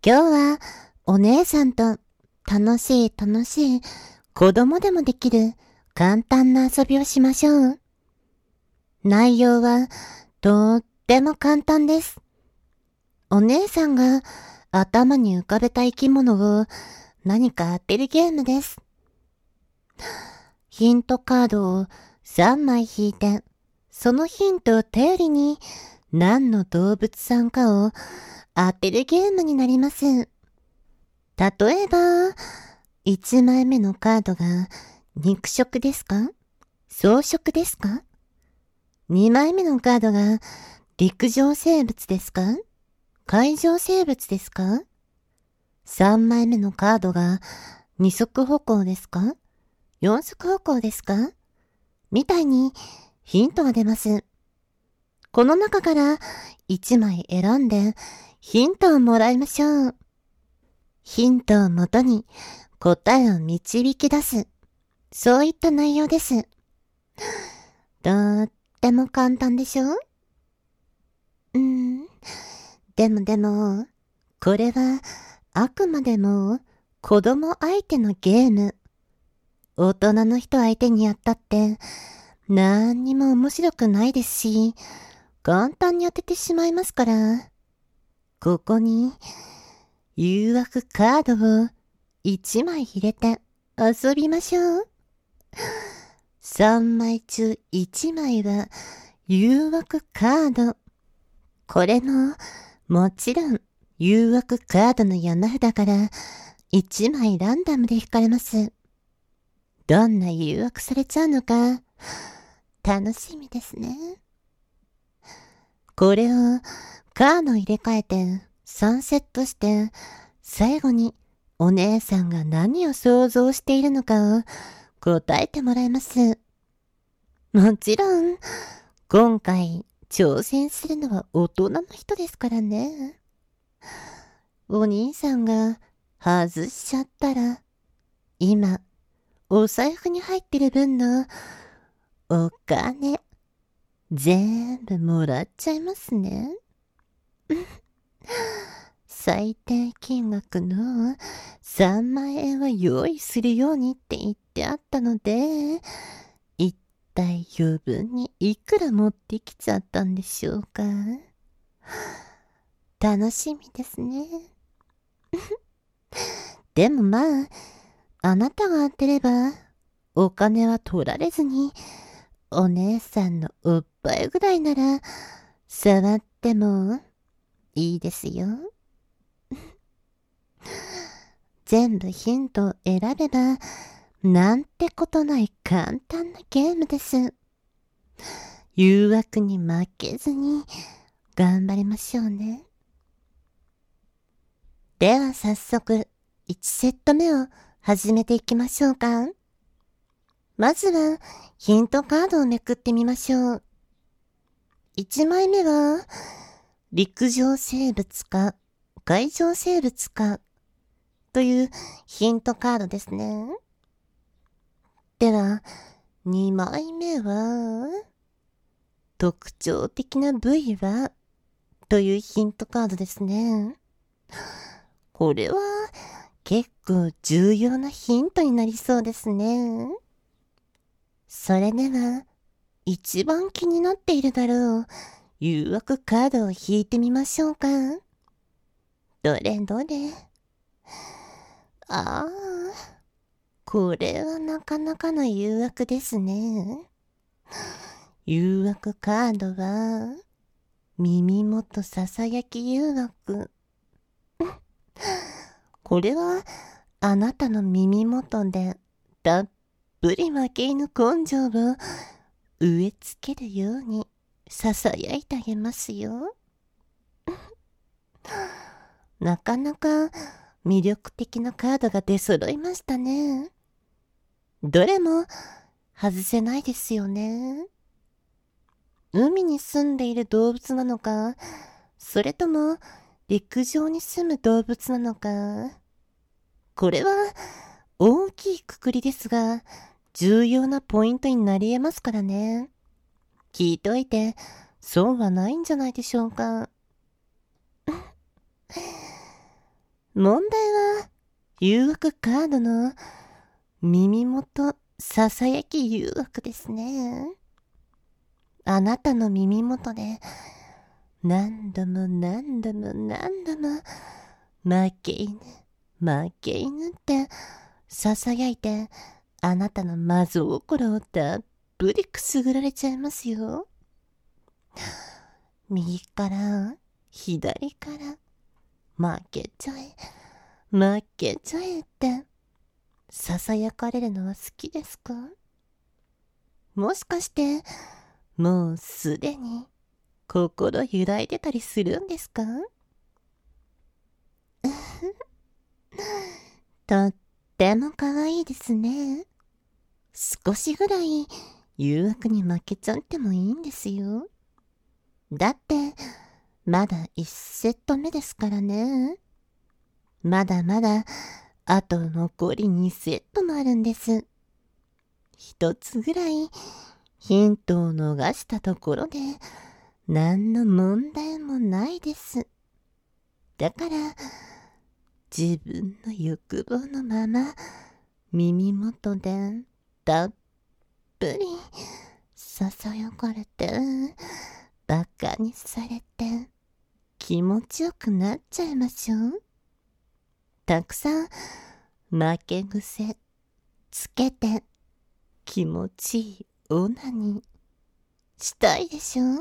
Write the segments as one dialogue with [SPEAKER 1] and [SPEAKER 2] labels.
[SPEAKER 1] 今日はお姉さんと楽しい子供でもできる簡単な遊びをしましょう。内容はとっても簡単です。お姉さんが頭に浮かべた生き物を何か当てるゲームです。ヒントカードを3枚引いて、そのヒントを頼りに何の動物さんかを当てるゲームになります。例えば、1枚目のカードが肉食ですか？草食ですか？2枚目のカードが陸上生物ですか？海上生物ですか？3枚目のカードが二足歩行ですか？四足歩行ですかみたいにヒントが出ます。この中から1枚選んでヒントをもらいましょう。ヒントをもとに答えを導き出す。そういった内容です。とっても簡単でしょ？でも、これはあくまでも子供相手のゲーム。大人の人相手にやったって何にも面白くないですし、簡単に当ててしまいますから、ここに誘惑カードを1枚入れて遊びましょう。3枚中1枚は誘惑カード。これももちろん誘惑カードの山札から1枚ランダムで引かれます。どんな誘惑されちゃうのか楽しみですね。これをカード入れ替えて3セットして最後にお姉さんが何を想像しているのかを答えてもらいます。もちろん今回挑戦するのは大人の人ですからね。お兄さんが外しちゃったら今お財布に入ってる分のお金全部もらっちゃいますね。最低金額の3万円は用意するようにって言ってあったので、一体余分にいくら持ってきちゃったんでしょうか。楽しみですね。でもまあ、あなたが当てれば、お金は取られずに、お姉さんのおっぱいぐらいなら、触ってもいいですよ。全部ヒントを選べば、なんてことない簡単なゲームです。誘惑に負けずに、頑張りましょうね。では早速、1セット目を始めていきましょうか。まずは、ヒントカードをめくってみましょう。1枚目は、陸上生物か、海上生物か、というヒントカードですね。では、2枚目は、特徴的な部位は、というヒントカードですね。これは、結構重要なヒントになりそうですね。それでは、一番気になっているだろう、誘惑カードを引いてみましょうか。どれどれ。ああ、これはなかなかの誘惑ですね。誘惑カードは、耳元ささやき誘惑。これは、あなたの耳元でたっぷり負け犬根性を植え付けるようにささやいてあげますよ。なかなか魅力的なカードが出揃いましたね。どれも外せないですよね。海に住んでいる動物なのか、それとも陸上に住む動物なのか。これは大きいくくりですが、重要なポイントになり得ますからね。聞いといて損はないんじゃないでしょうか。 問題は、誘惑カードの耳元ささやき誘惑ですね。あなたの耳元で何度も何度も何度も負け犬、負け犬ってささやいて、あなたのマゾ心をたっぷりくすぐられちゃいますよ。右から左から負けちゃえ、負けちゃえってささやかれるのは好きですか？もしかしてもうすでに心揺らいでたりするんですか？とっても可愛いですね。少しぐらい誘惑に負けちゃってもいいんですよ。だってまだ1セット目ですからね。まだまだあと残り2セットもあるんです。一つぐらいヒントを逃したところで何の問題もないです。だから自分の欲望のまま耳元でたっぷりささやかれてバカにされて気持ちよくなっちゃいましょう。たくさん負け癖つけて気持ちいいオナにしたいでしょ。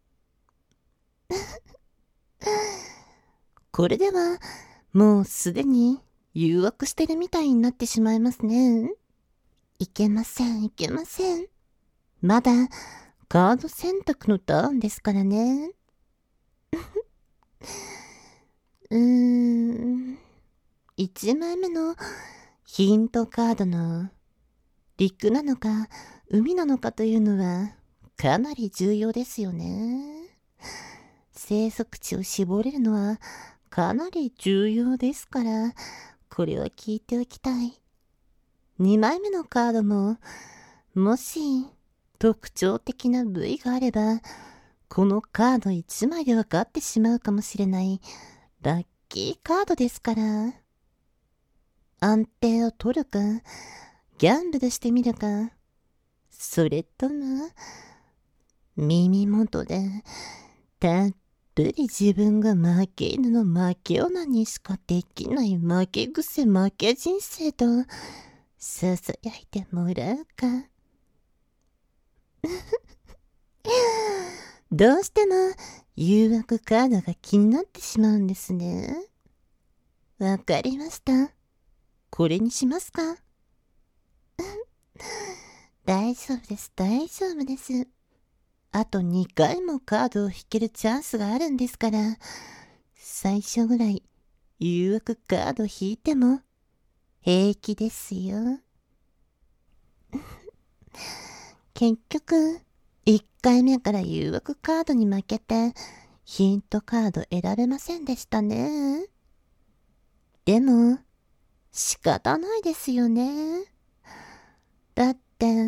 [SPEAKER 1] これではもうすでに誘惑してるみたいになってしまいますね。いけません、いけません。まだカード選択のターンですからね。1枚目のヒントカードの陸なのか海なのかというのはかなり重要ですよね。生息地を絞れるのはかなり重要ですから、これは聞いておきたい。2枚目のカードも、もし特徴的な部位があれば、このカード1枚で分かってしまうかもしれないラッキーカードですから。安定を取るか、ギャンブルしてみるか、それとも、耳元でたっぷり自分が負け犬の負け女にしかできない負け癖負け人生とささやいてもらうか。どうしても誘惑カードが気になってしまうんですね。わかりました。これにしますか？大丈夫です、大丈夫です。あと2回もカードを引けるチャンスがあるんですから、最初ぐらい誘惑カード引いても平気ですよ。結局、1回目から誘惑カードに負けて、ヒントカード選べませんでしたね。でも、仕方ないですよね。だって、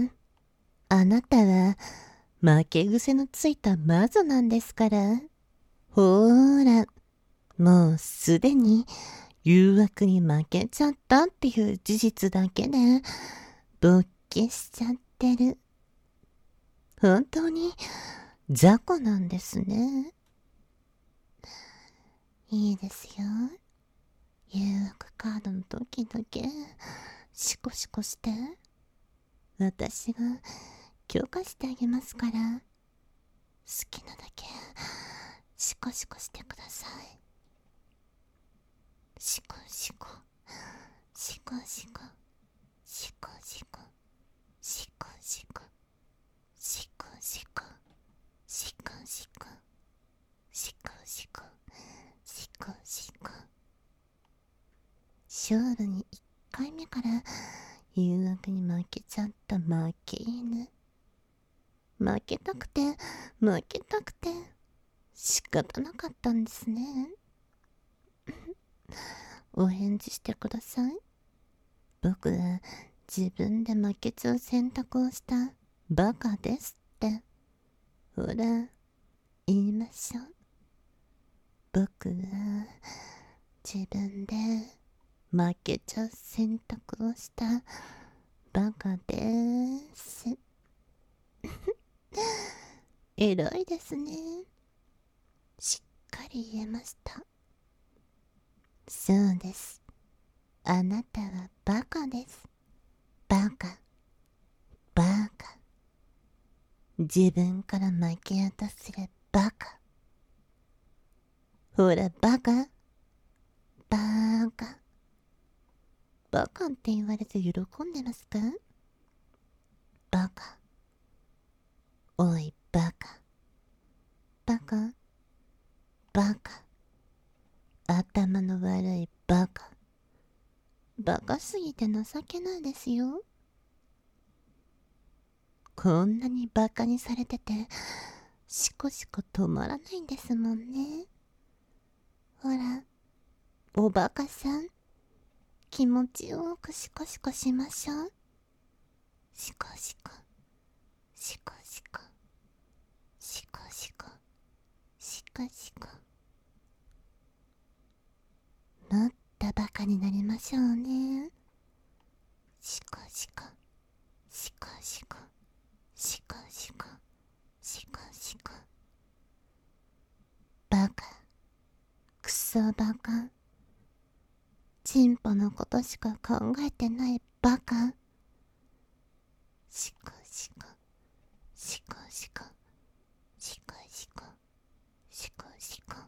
[SPEAKER 1] あなたは負け癖のついた魔女なんですから。ほーら、もうすでに誘惑に負けちゃったっていう事実だけで、勃起しちゃってる。本当に雑魚なんですね。いいですよ。誘惑カードの時だけシコシコして私が許可してあげますから、好きなだけシコシコしてください。シコシコシコシコシコシコシコシコシコシコシコシコシコシコシコシコ。勝負に1回目から誘惑に負けちゃった負け犬。負けたくて負けたくて仕方なかったんですね。お返事してください。僕は自分で負けちゃう選択をしたバカですって。ほら、言いましょう。僕は自分で負けちゃう選択をしたバカです。偉いですね。しっかり言えました。そうです。あなたはバカです。バカ。バカ。自分から負けようとするバカ。ほらバカ。バカ。バカって言われて喜んでますか？バカ。おいバカ。バカ。バカ。頭の悪いバカ。バカすぎて情けないですよ。こんなにバカにされてて、しこしこ止まらないんですもんね。ほら、おバカさん、気持ちよくシコシコしましょう。シコシコ、シコシコ、シコシコ、シコシコ。もっとバカになりましょうね。シコシコ、シコシコ、シコシコ、シコシコ。バカ、クソバカ。チンポのことしか考えてないバカ。シコシコ、シコシコ、シコシコ、シコシコ。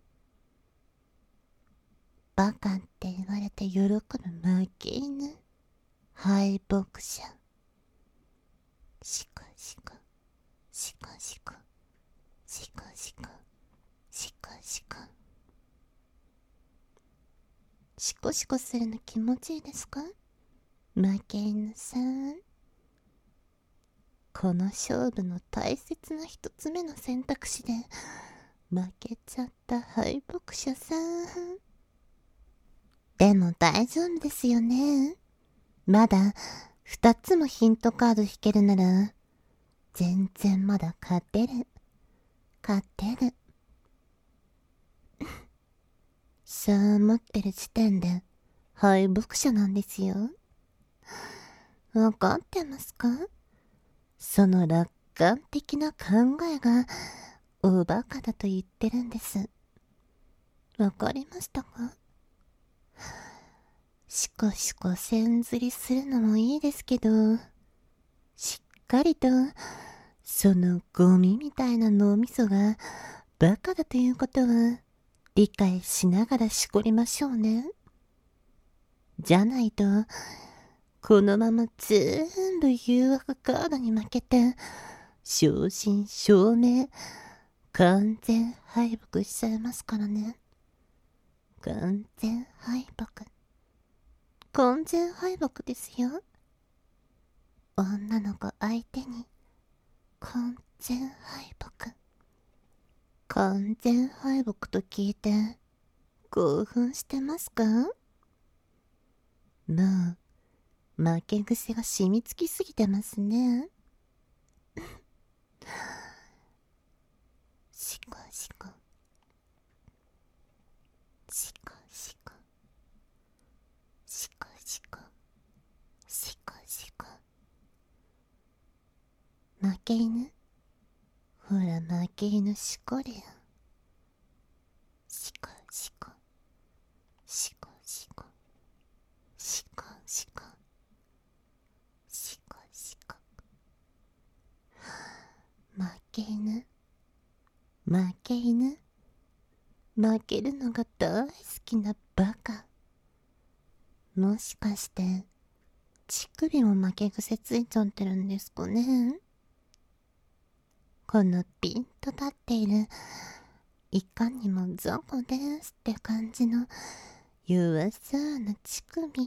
[SPEAKER 1] バカって言われて喜ぶ負け犬。敗北者。シコシコ、シコシコ、シコシコ、シコシコ。シコシコするの気持ちいいですか？負け犬さん。この勝負の大切な一つ目の選択肢で負けちゃった敗北者さん。でも大丈夫ですよね。まだ2つもヒントカード引けるなら全然まだ勝てる。勝てる。そう思ってる時点で敗北者なんですよ。わかってますか？その楽観的な考えがおバカだと言ってるんです。わかりましたか？シコシコ線ずりするのもいいですけど、しっかりとそのゴミみたいな脳みそがバカだということは理解しながらしこりましょうね。じゃないとこのまま全部誘惑カードに負けて正真正銘完全敗北しちゃいますからね。完全敗北。完全敗北ですよ。女の子相手に完全敗北。完全敗北と聞いて興奮してますか？もう負け癖が染みつきすぎてますね。シコシコ、シコシコ、シコシコ、シコシコ。負け犬、ほら負け犬しこりや。シコシコ、シコシコ、シコシコ、シコシコ。負け犬、負け犬、負けるのが大好きなバカ。もしかして乳首も負け癖ついちゃってるんですかね。このピンと立っているいかにも雑魚ですって感じの弱そうな乳首。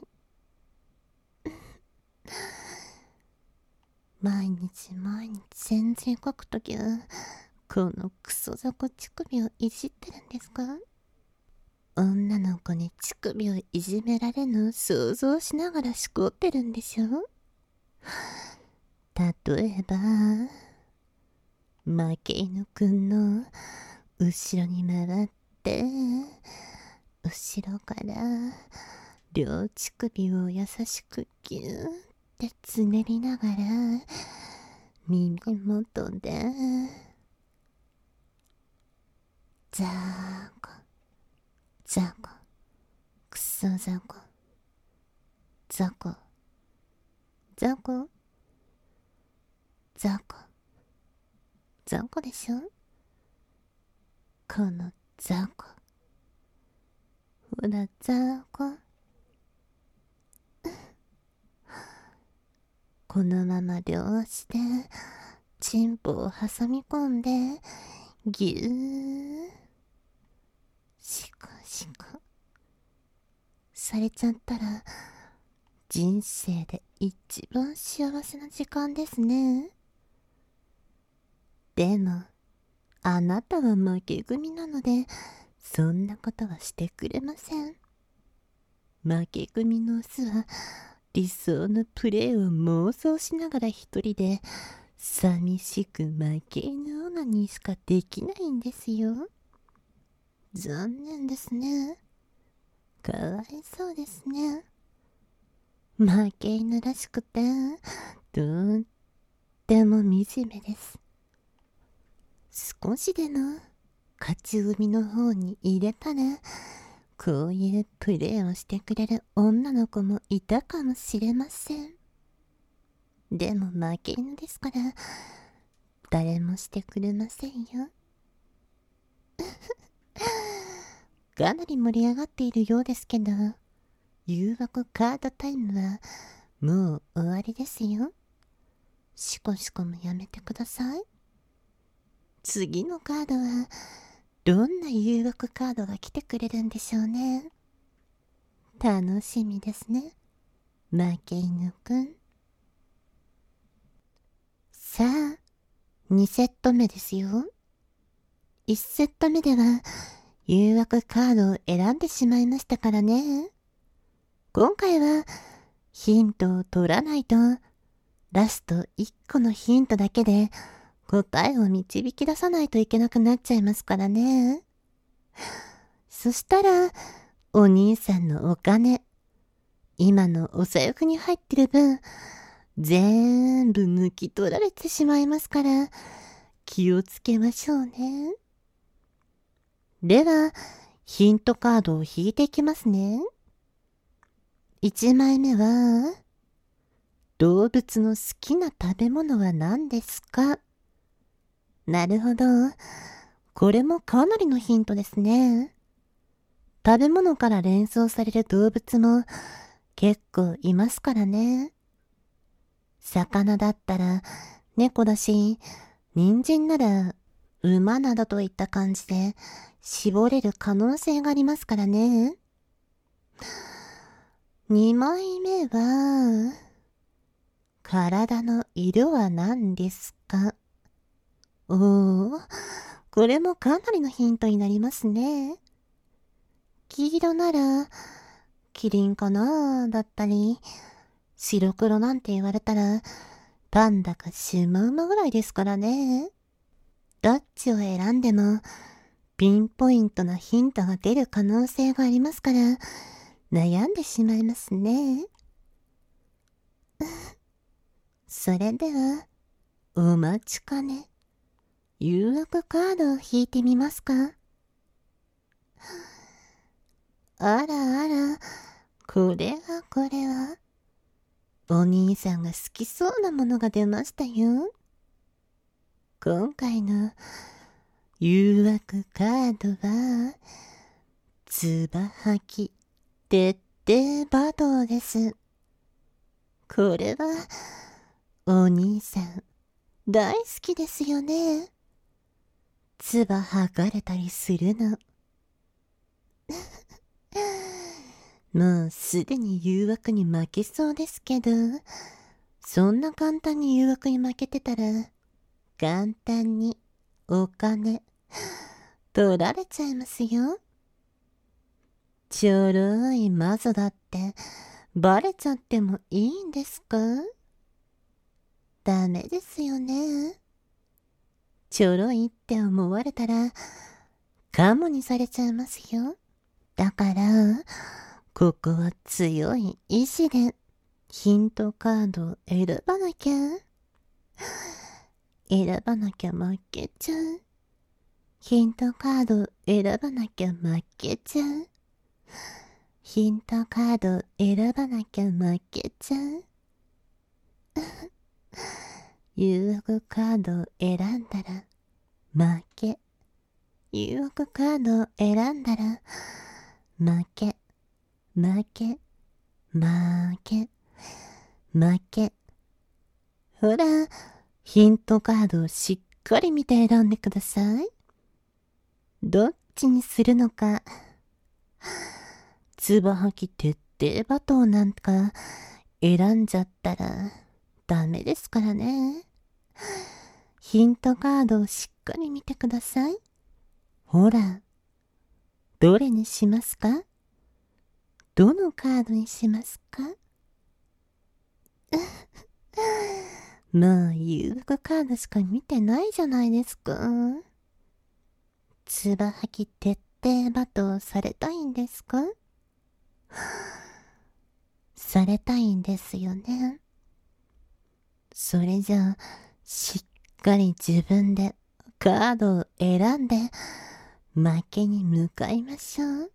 [SPEAKER 1] 毎日毎日全然書くときはこのクソ雑魚乳首をいじってるんですか？女の子に乳首をいじめられるのを想像しながらしこってるんでしょ？例えば負け犬くんの後ろに回って後ろから両乳首を優しくギューってつねりながら耳元でザーコザコクソザコザコザコザコザコでしょ、このザコ、ほらザコこのまま両足でチンポを挟み込んでギューシコシコされちゃったら人生で一番幸せな時間ですね。でもあなたは負け組なのでそんなことはしてくれません。負け組のオスは理想のプレーを妄想しながら一人で寂しく負け犬オナニーしかできないんですよ。残念ですね。かわいそうですね。負け犬らしくてとっても惨めです。少しでも勝ち組の方に入れたらこういうプレーをしてくれる女の子もいたかもしれません。でも負け犬ですから誰もしてくれませんよ。かなり盛り上がっているようですけど、誘惑カードタイムはもう終わりですよ。シコシコもやめてください。次のカードはどんな誘惑カードが来てくれるんでしょうね。楽しみですね、負け犬くん。さあ、2セット目ですよ。1セット目では誘惑カードを選んでしまいましたからね。今回はヒントを取らないとラスト1個のヒントだけで答えを導き出さないといけなくなっちゃいますからね。そしたらお兄さんのお金、今のお財布に入ってる分全部抜き取られてしまいますから気をつけましょうね。ではヒントカードを引いていきますね。1枚目は動物の好きな食べ物は何ですか。なるほど、これもかなりのヒントですね。食べ物から連想される動物も結構いますからね。魚だったら猫だし、人参なら馬などといった感じで絞れる可能性がありますからね。2枚目は体の色は何ですか。おー、これもかなりのヒントになりますね。黄色ならキリンかなだったり、白黒なんて言われたらパンダかシマウマぐらいですからね。どっちを選んでもピンポイントなヒントが出る可能性がありますから悩んでしまいますね。それではお待ちかね、誘惑カードを引いてみますか。あらあら、これはお兄さんが好きそうなものが出ましたよ。今回の誘惑カードはつばはき徹底バトです。これはお兄さん大好きですよね。つば剥がれたりするの。もうすでに誘惑に負けそうですけど、そんな簡単に誘惑に負けてたら簡単にお金取られちゃいますよ。ちょろいマゾだってバレちゃってもいいんですか。ダメですよね。ちょろいって思われたらカモにされちゃいますよ。 だから、ここは強い意志でヒントカードを選ばなきゃ。選ばなきゃ負けちゃう。ヒントカードを選ばなきゃ負けちゃう。ヒントカードを選ばなきゃ負けちゃう。誘惑カードを選んだら負け。誘惑カードを選んだら負け。負け。負け。負け。ほら、ヒントカードをしっかり見て選んでください。どっちにするのか。つば吐き徹底罵倒なんか選んじゃったらダメですからね。ヒントカードをしっかり見てください。ほら、どれにしますか？どのカードにしますか？もう誘惑カードしか見てないじゃないですか。つば吐き徹底罵倒されたいんですか？されたいんですよね。それじゃあ、しっかり自分でカードを選んで負けに向かいましょう。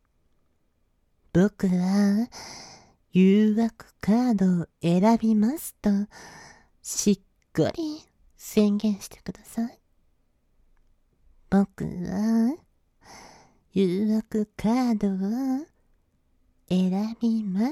[SPEAKER 1] 僕は誘惑カードを選びますとしっかり宣言してください。僕は誘惑カードを選びます。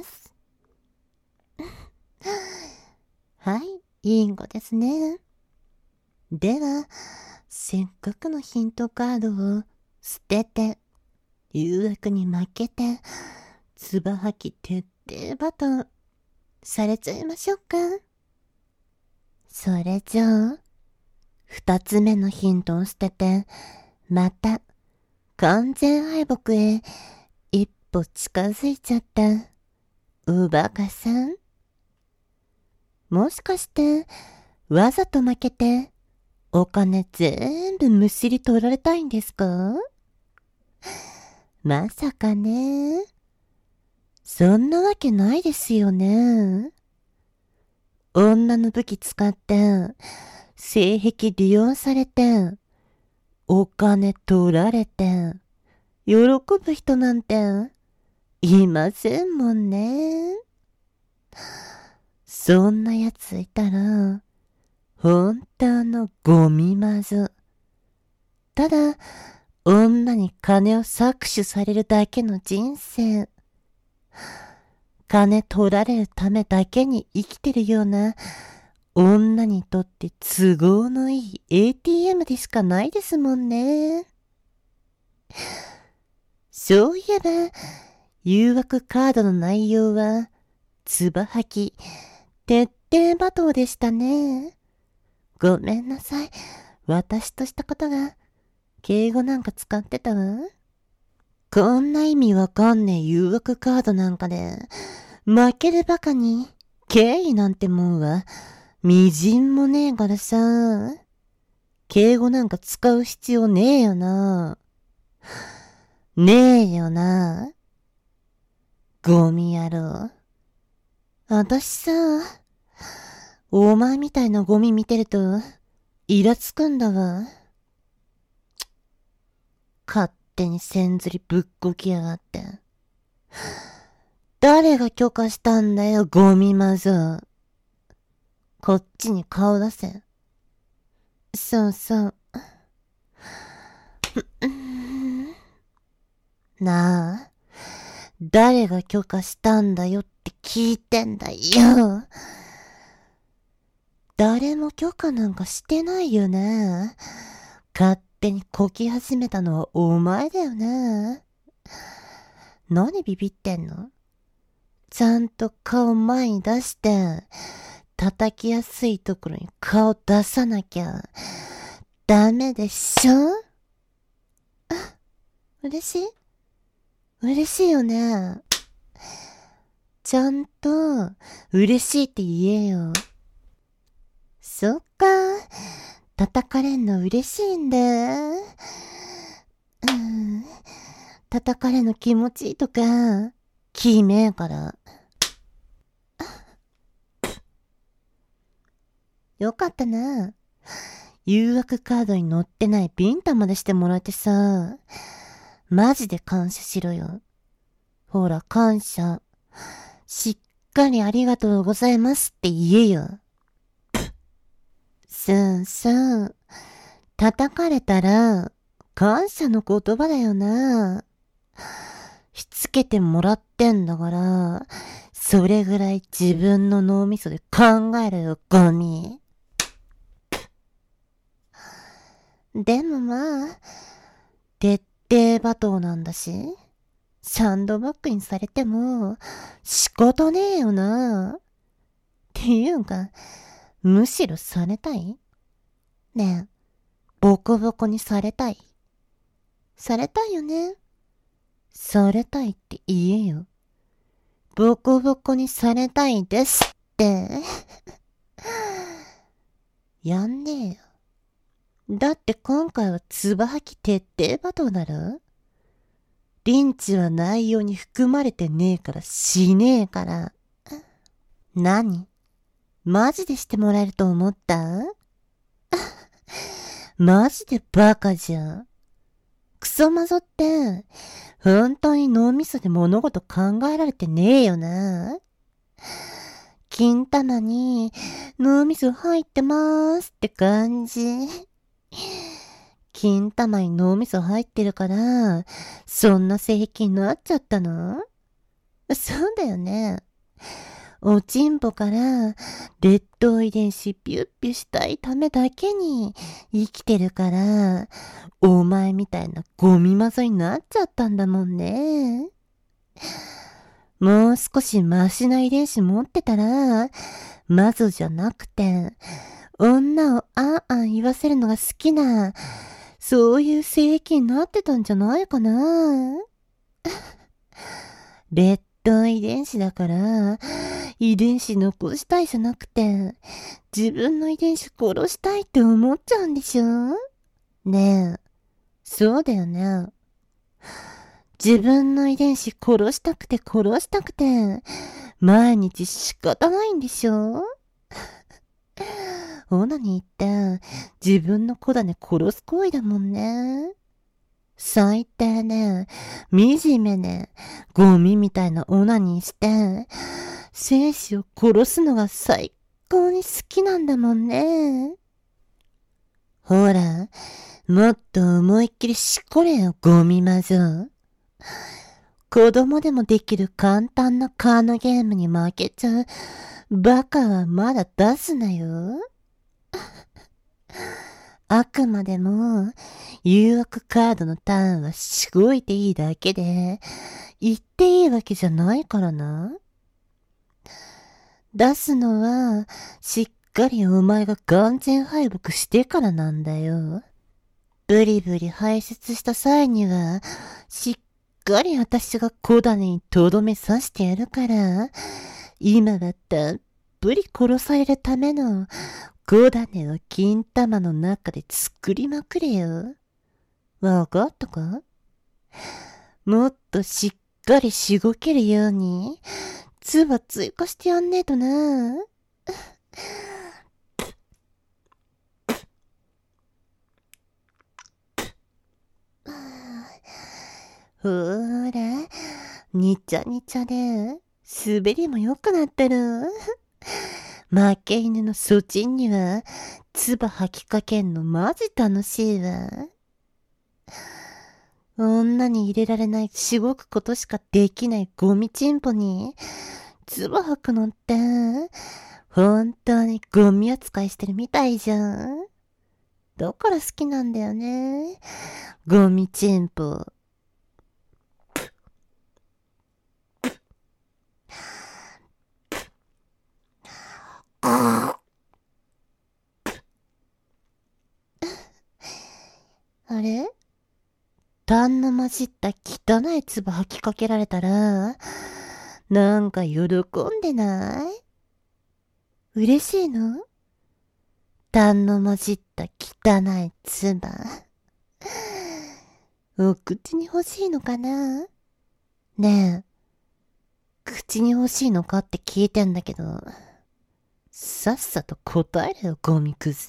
[SPEAKER 1] はい、いい子ですね。では、せっかくのヒントカードを捨てて、誘惑に負けて、つば吐き徹底罵倒されちゃいましょうか。それじゃあ、二つ目のヒントを捨てて、また完全敗北へ一歩近づいちゃったおバカさん。もしかしてわざと負けてお金全部むしり取られたいんですか？まさかね。そんなわけないですよね。女の武器使って性癖利用されてお金取られて喜ぶ人なんていませんもんね。そんなやついたら本当のゴミマズ。ただ女に金を搾取されるだけの人生。金取られるためだけに生きてるような女にとって都合のいい ATM でしかないですもんね。そういえば、誘惑カードの内容は、つば吐き、徹底罵倒でしたね。ごめんなさい。私としたことが、敬語なんか使ってたわ。こんな意味わかんねえ誘惑カードなんかで、負けるバカに、敬意なんてもんは、みじんもねえからさ。敬語なんか使う必要ねえよな。ねえよな。ゴミ野郎。私さ、お前みたいなゴミ見てると、イラつくんだわ。勝手に千釣りぶっこきやがって。誰が許可したんだよ、ゴミマズ。こっちに顔出せ。そうそう。なあ、誰が許可したんだよって聞いてんだよ。誰も許可なんかしてないよね。勝手にこき始めたのはお前だよね。何ビビってんの？ちゃんと顔前に出して、叩きやすいところに顔出さなきゃダメでしょ？嬉しい？嬉しいよね。ちゃんと嬉しいって言えよ。そっか。叩かれんの嬉しいんだ。 叩かれの気持ちいいとか、きめえから。よかったな。誘惑カードに載ってないビンタまでしてもらえてさ。マジで感謝しろよ。ほら、感謝。しっかりありがとうございますって言えよ。そうそう。叩かれたら、感謝の言葉だよな。しつけてもらってんだから、それぐらい自分の脳みそで考えろよ、ゴミ。でもまあ、徹底罵倒なんだし、サンドバッグにされても、仕方ねえよな。っていうか、むしろされたい？ねえ、ボコボコにされたい？されたいよね。されたいって言えよ。ボコボコにされたいですって。やんねえよ。だって今回はつば吐き徹底罵倒だろ？リンチは内容に含まれてねえからしねえから。何？マジでしてもらえると思った？マジでバカじゃん。クソマゾって、本当に脳みそで物事考えられてねえよな。金玉に脳みそ入ってまーすって感じ。金玉に脳みそ入ってるから、そんな性癖になっちゃったの？そうだよね。おちんぽから劣等遺伝子ピュッピュしたいためだけに生きてるから、お前みたいなゴミマゾになっちゃったんだもんね。もう少しマシな遺伝子持ってたら、マゾじゃなくて、女をあんあん言わせるのが好きな、そういう性癖になってたんじゃないかな。劣等遺伝子だから、遺伝子残したいじゃなくて、自分の遺伝子殺したいって思っちゃうんでしょ？ねえ、そうだよね。自分の遺伝子殺したくて殺したくて、毎日仕方ないんでしょ？オナニーって自分の子種殺す行為だもんね。最低ね、惨めね、ゴミみたいなオナニーして、生死を殺すのが最高に好きなんだもんね。ほら、もっと思いっきりしこれよ、ゴミマゾ。子供でもできる簡単なカードゲームに負けちゃうバカはまだ出すなよ。あくまでも誘惑カードのターンはしごいていいだけで、言っていいわけじゃないからな。出すのはしっかりお前が完全敗北してからなんだよ。ブリブリ排泄した際には、しっかり私が小種にとどめ刺してやるから、今はたっぷり殺されるための小種を金玉の中で作りまくれよ。わかったか？もっとしっかりしごけるように、唾追加してやんねえとな。ほーら、にちゃにちゃで、滑りも良くなってる。負け犬のそちんには、唾吐きかけんのマジ楽しいわ。女に入れられないしごくことしかできないゴミチンポに、唾吐くのって、本当にゴミ扱いしてるみたいじゃん。だから好きなんだよね。ゴミチンポ。あれ？痰の混じった汚い唾吐きかけられたら、なんか喜んでない？嬉しいの？痰の混じった汚い唾。 お口に欲しいのかな？ねえ、口に欲しいのかって聞いてんだけど、さっさと答えろよ、ゴミくず。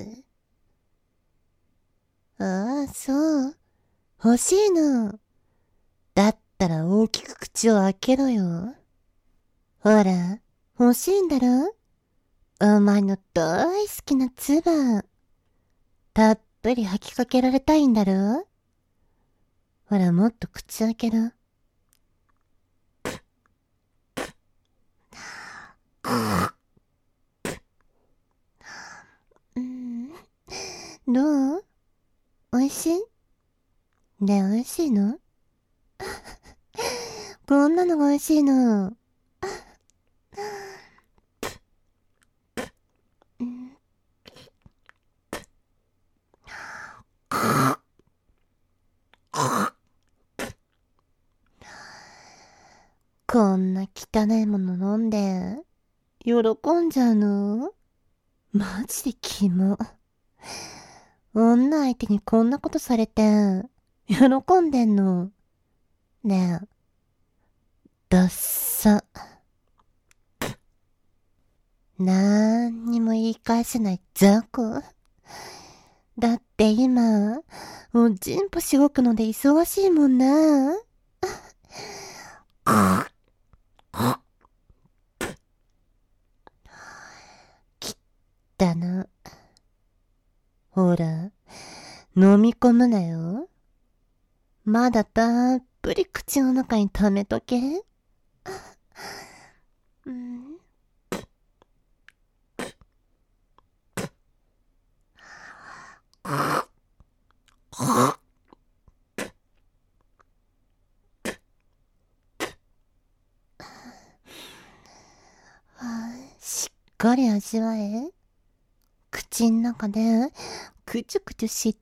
[SPEAKER 1] ああ、そう。欲しいの。だったら大きく口を開けろよ。ほら、欲しいんだろ？お前の大好きな唾。たっぷり吐きかけられたいんだろ？ほら、もっと口開けろ。うん。どう？おいしい？ねえ、おいしいの？こんなのがおいしいの。うん。こんな汚いもの飲んで、喜んじゃうの？マジでキモ。女相手にこんなことされて、喜んでんの？ねえ、ダッサ。なんにも言い返せない雑魚。だって今、おちんぽしごくので忙しいもんな。きったな。ほら、飲み込むなよ。まだたっぷり口の中に溜めとけ。うん。しっかり味わえ。口ん中でくちゅくちゅして、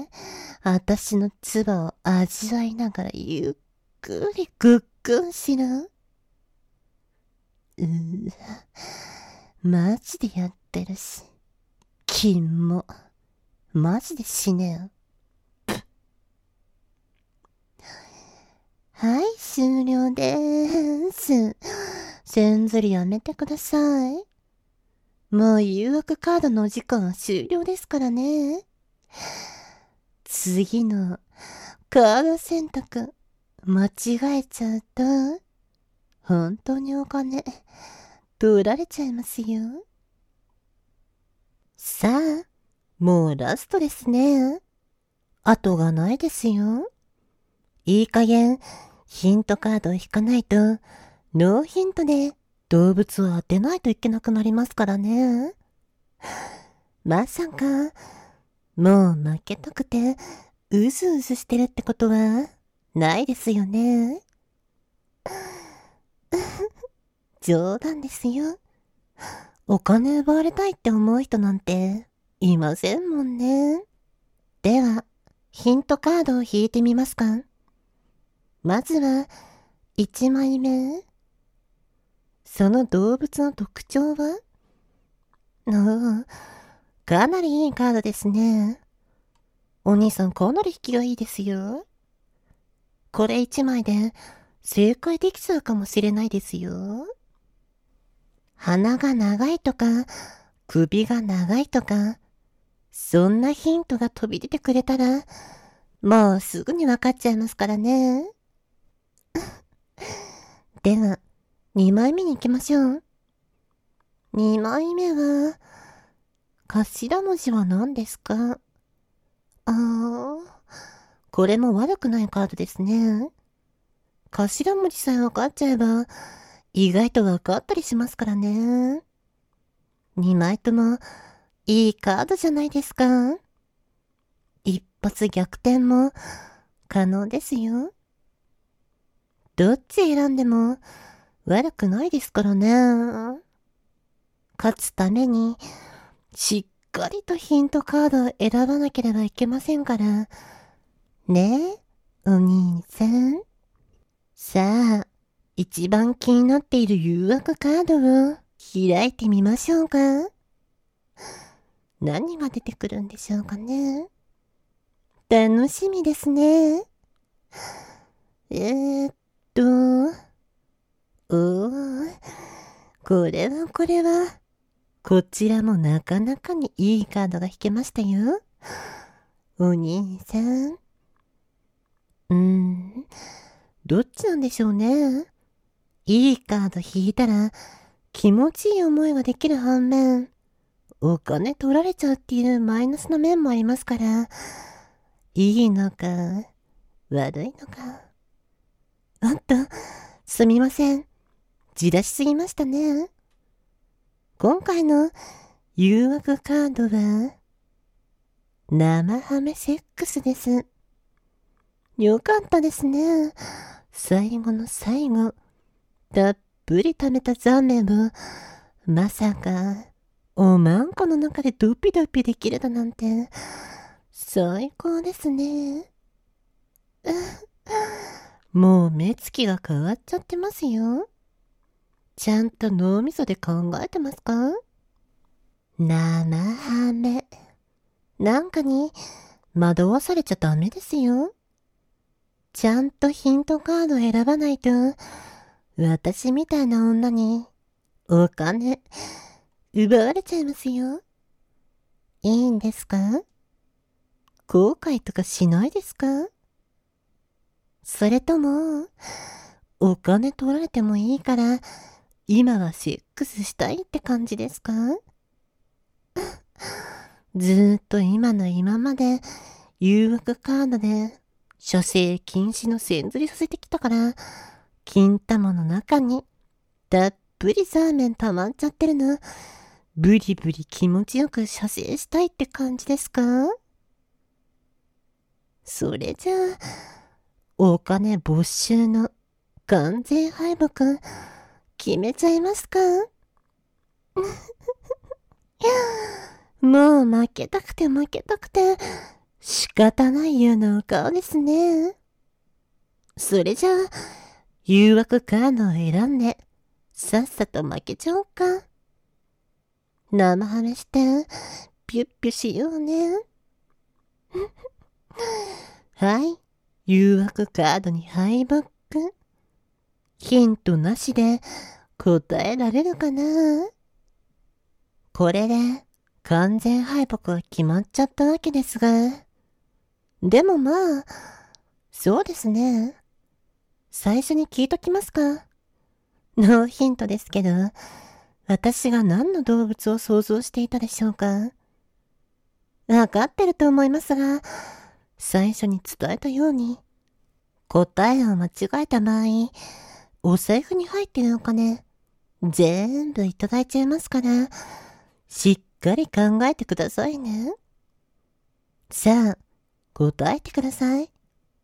[SPEAKER 1] あたしの唾を味わいながらゆっくりぐっくんしろ。マジでやってるし。金も。マジで死ねよ。はい、終了でーす。せんずりやめてください。もう誘惑カードのお時間は終了ですからね。次のカード選択間違えちゃうと、本当にお金取られちゃいますよ。さあ、もうラストですね。後がないですよ。いい加減、ヒントカードを引かないと、ノーヒントで動物を当てないといけなくなりますからね。まさか、もう負けたくて、うずうずしてるってことは、ないですよね。冗談ですよ。お金奪われたいって思う人なんて、いませんもんね。では、ヒントカードを引いてみますか？まずは、1枚目。その動物の特徴は？かなりいいカードですね。お兄さんかなり引きがいいですよ。これ1枚で正解できちゃうかもしれないですよ。鼻が長いとか、首が長いとか、そんなヒントが飛び出てくれたら、もうすぐにわかっちゃいますからね。では、2枚目に行きましょう。2枚目は、頭文字は何ですか？これも悪くないカードですね。頭文字さえ分かっちゃえば、意外と分かったりしますからね。2枚とも、いいカードじゃないですか。一発逆転も、可能ですよ。どっち選んでも、悪くないですからね。勝つために、しっかりとヒントカードを選ばなければいけませんから。ねえ、お兄さん。さあ、一番気になっている誘惑カードを開いてみましょうか。何が出てくるんでしょうかね。楽しみですね。 えーっと、おー、これは、こちらもなかなかにいいカードが引けましたよ。お兄さん。どっちなんでしょうね。いいカード引いたら気持ちいい思いができる反面、お金取られちゃうっていうマイナスの面もありますから、いいのか、悪いのか。すみません。じらしすぎましたね。今回の誘惑カードは、生ハメセックスです。よかったですね。最後の最後、たっぷり食べたザーメンを、まさか、おまんこの中でドピドピできるだなんて、最高ですね。もう目つきが変わっちゃってますよ。ちゃんと脳みそで考えてますか？生ハメ。なんかに惑わされちゃダメですよ。ちゃんとヒントカード選ばないと、私みたいな女にお金奪われちゃいますよ。いいんですか？後悔とかしないですか？それとも、お金取られてもいいから、今はセックスしたいって感じですか？ずーっと今の今まで誘惑カードで射精禁止の線ずりさせてきたから、金玉の中にたっぷりザーメン溜まっちゃってるの、ブリブリ気持ちよく射精したいって感じですか？それじゃあ、お金没収の完全敗北決めちゃいますか？もう負けたくて仕方ないようなお顔ですね。それじゃあ、誘惑カードを選んで、さっさと負けちゃおうか。生ハメして、ピュッピュしようね。はい。誘惑カードに敗北。ヒントなしで答えられるかな？これで完全敗北が決まっちゃったわけですが。でもまあ、そうですね。最初に聞いときますか。ノーヒントですけど、私が何の動物を想像していたでしょうか。わかってると思いますが、最初に伝えたように、答えを間違えた場合、お財布に入ってるお金、全部いただいちゃいますから、しっかり考えてくださいね。さあ、答えてください。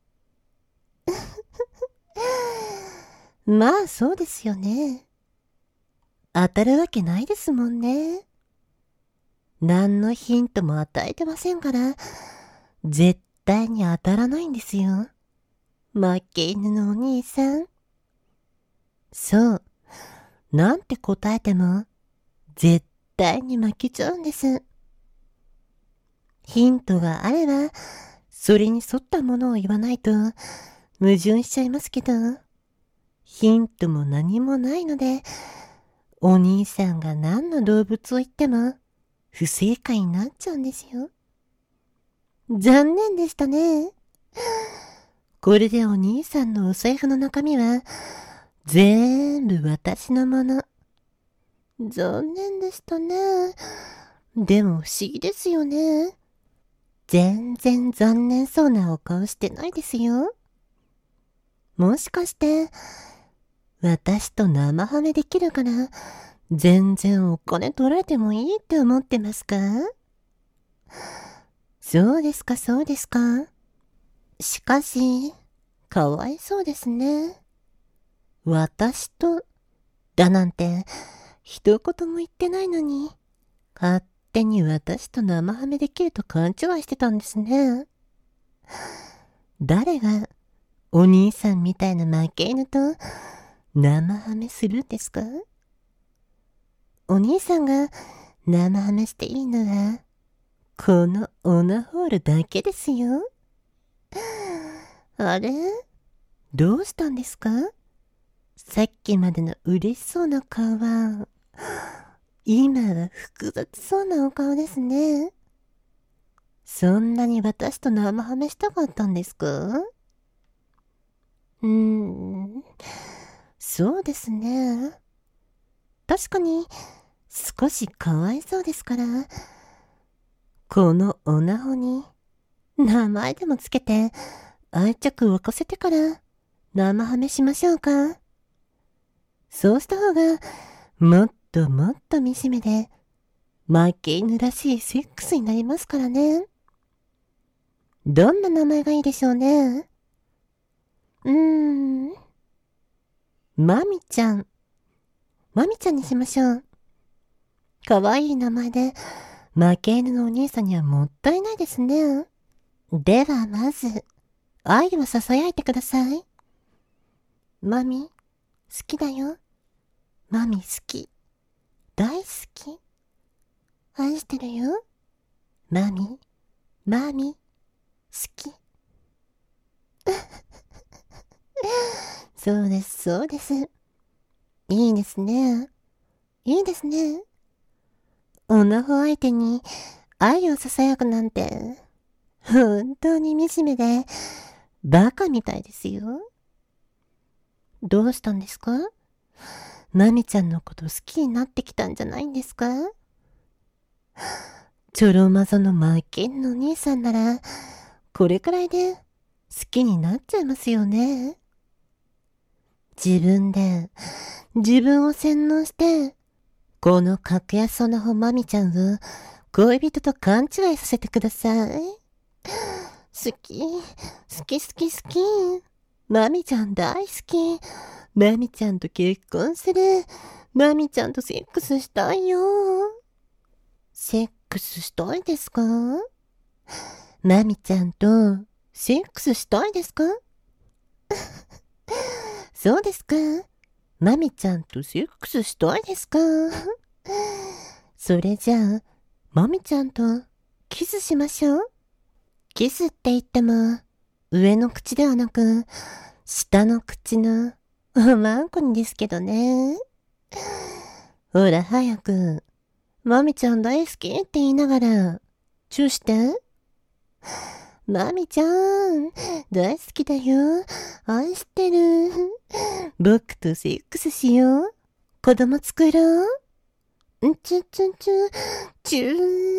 [SPEAKER 1] まあそうですよね。当たるわけないですもんね。何のヒントも与えてませんから、絶対に当たらないんですよ。負け犬のお兄さん。そう。なんて答えても、絶対に負けちゃうんです。ヒントがあれば、それに沿ったものを言わないと、矛盾しちゃいますけど、ヒントも何もないので、お兄さんが何の動物を言っても、不正解になっちゃうんですよ。残念でしたね。これでお兄さんのお財布の中身は、全部私のもの。残念でしたね。でも不思議ですよね。全然残念そうなお顔してないですよ。もしかして、私と生ハメできるから、全然お金取られてもいいって思ってますか？そうですか、そうですか。しかし、かわいそうですね。私と、だなんて、一言も言ってないのに、勝手に私と生ハメできると勘違いしてたんですね。誰が、お兄さんみたいな負け犬と、生ハメするんですか？お兄さんが、生ハメしていいのは、このオナホールだけですよ。 あれ？どうしたんですか？さっきまでの嬉しそうな顔は、今は複雑そうなお顔ですね。そんなに私と生ハメしたかったんですか？そうですね。確かに少しかわいそうですから、このおなほに名前でもつけて愛着沸かせてから生ハメしましょうか。そうした方がもっともっと惨めで負け犬らしいセックスになりますからね。どんな名前がいいでしょうね。マミちゃん。マミちゃんにしましょう。かわいい名前で負け犬のお兄さんにはもったいないですね。ではまず、愛を囁いてください。マミ、好きだよ。マミ好き。大好き。愛してるよ。マミ、好き。そうです、そうです。いいですね。いいですね。おなほ相手に愛を囁くなんて、本当に惨めで、バカみたいですよ。どうしたんですか？マミちゃんのこと好きになってきたんじゃないんですか？ちょろまぞのマッケンの兄さんなら、これくらいで好きになっちゃいますよね。自分で、自分を洗脳して、この格安そうなほマミちゃんを恋人と勘違いさせてください。好き、好き好き好き。マミちゃん大好き。マミちゃんと結婚する。マミちゃんとセックスしたいよ。セックスしたいですか？マミちゃんとセックスしたいですか？そうですか？マミちゃんとセックスしたいですか？それじゃあ、マミちゃんとキスしましょう。キスって言っても、上の口ではなく、下の口のおまんこにですけどね。ほら早く、マミちゃん大好きって言いながら、チューして。マミちゃん、大好きだよ。愛してる。僕とセックスしよう。子供作ろう。チュチュチュ、チュ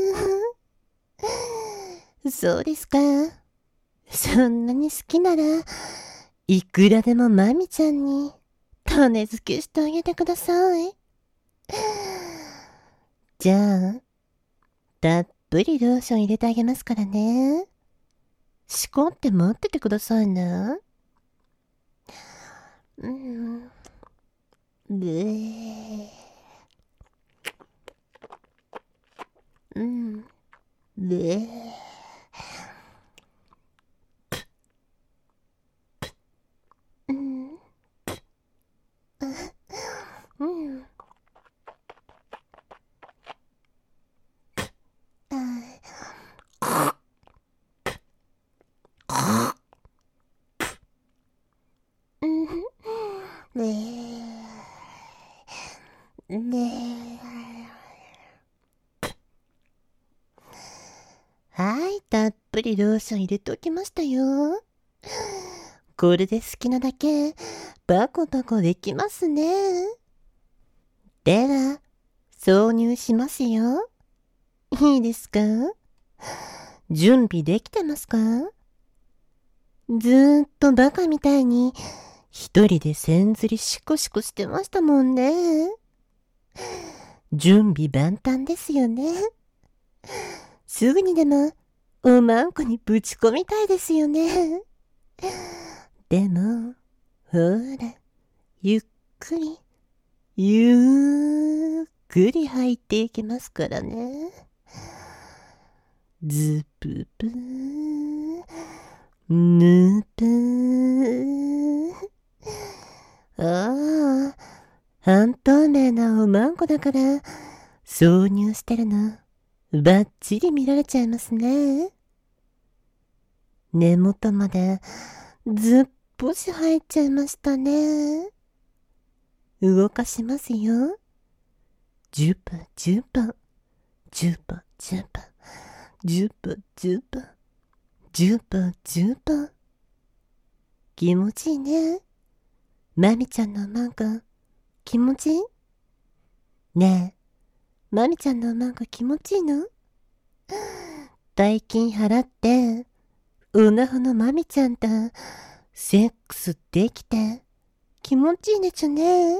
[SPEAKER 1] ー。そうですか。そんなに好きなら、いくらでもマミちゃんに種付けしてあげてください。じゃあ、たっぷりローション入れてあげますからね。しこって待っててくださいね。ぶえ。ぶえ。はい、たっぷりローション入れておきましたよ。これで好きなだけバコバコできますね。では、挿入しますよ。いいですか？準備できてますか？ずーっとバカみたいに一人で線ずりシコシコしてましたもんね。準備万端ですよね。すぐにでもおまんこにぶち込みたいですよね。でも、ほら、ゆっくり、ゆっくり入っていきますからね。ズププー、ヌプー。ああ、半透明なおまんこだから、挿入してるの、ばっちり見られちゃいますね。根元まで、 ずっぽし入っちゃいましたね。動かしますよ。10分、10分、10分、10分、10分、10分、10分、10分。気持ちいいね。まみちゃんのマンコ、気持ちいい？ねえ、まみちゃんのマンコ気持ちいいの？大金払って、うなほのまみちゃんと、セックスできて、気持ちいいでちゅね。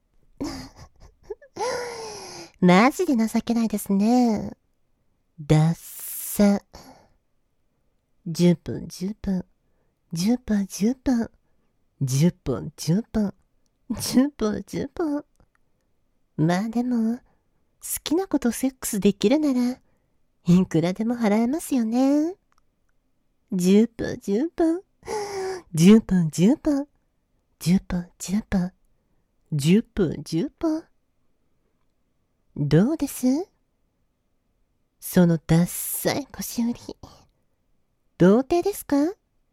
[SPEAKER 1] マジで情けないですね。だっさ。10分、10分、10分、10分、10分、10分、10分、10分。まあでも、好きなことセックスできるなら、いくらでも払えますよね。10分、10分、10分、10分、10分、10分、10分、10分。どうです？そのダッサい腰振り。童貞ですか？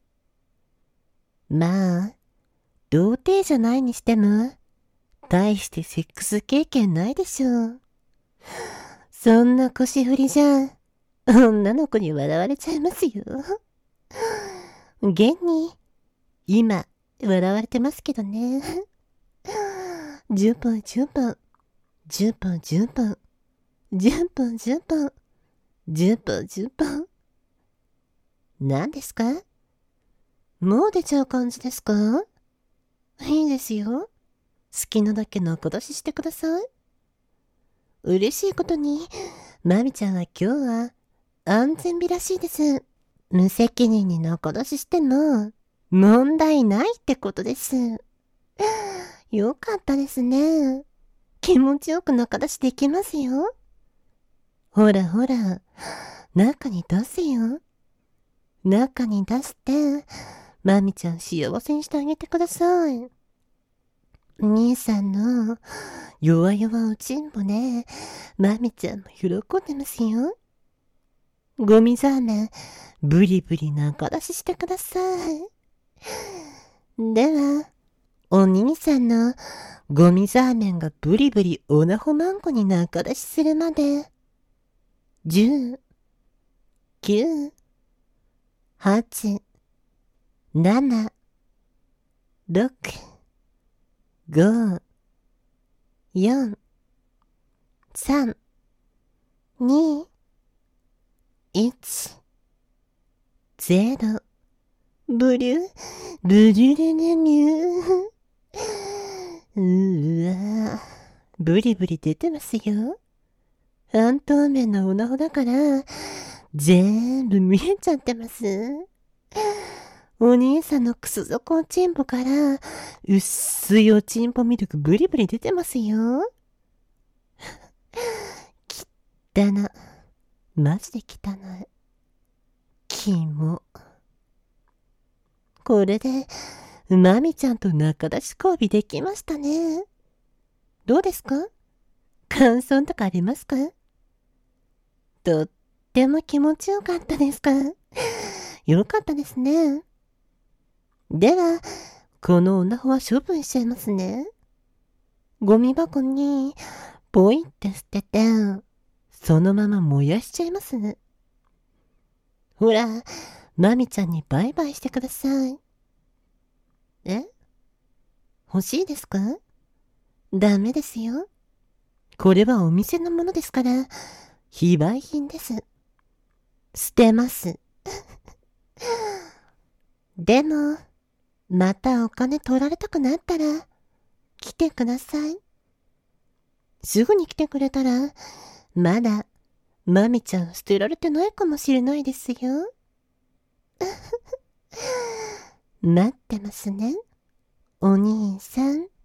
[SPEAKER 1] まあ、童貞じゃないにしても、大してセックス経験ないでしょう。そんな腰振りじゃ、女の子に笑われちゃいますよ。現に、今、笑われてますけどね。10分、10分、10分、10分、10分、10分、10分、10分。何ですか？もう出ちゃう感じですか？いいですよ。好きなだけ仲出ししてください。嬉しいことに、まみちゃんは今日は安全日らしいです。無責任に仲出ししても問題ないってことです。よかったですね。気持ちよく仲出しできますよ。ほらほら、中に出すよ。中に出して、まみちゃん幸せにしてあげてください。兄さんの弱々おちんぼね、まみちゃんも喜んでますよ。ゴミザーメン、ブリブリ仲出ししてください。では、お兄さんのゴミザーメンがブリブリオナホマンコに仲出しするまで、10、9、8、7、6、5、4、3、2、1、0、ブリュ、ブリュルルミュー。わぁ、ブリブリ出てますよ。半透明なオナホだから、全部見えちゃってます。お兄さんのくす底おちんぽから、薄いおちんぽミルクブリブリ出てますよ。きったな。マジで汚い。キモ。これで、まみちゃんと仲出し交尾できましたね。どうですか？感想とかありますか？とっても気持ちよかったですか？よかったですね。では、このオナホは処分しちゃいますね。ゴミ箱に、ポイって捨てて、そのまま燃やしちゃいます。ほら、まみちゃんにバイバイしてください。え？欲しいですか？ダメですよ。これはお店のものですから、非売品です。捨てます。でも、またお金取られたくなったら、来てください。すぐに来てくれたら、まだ、まみちゃん捨てられてないかもしれないですよ。待ってますね、お兄さん。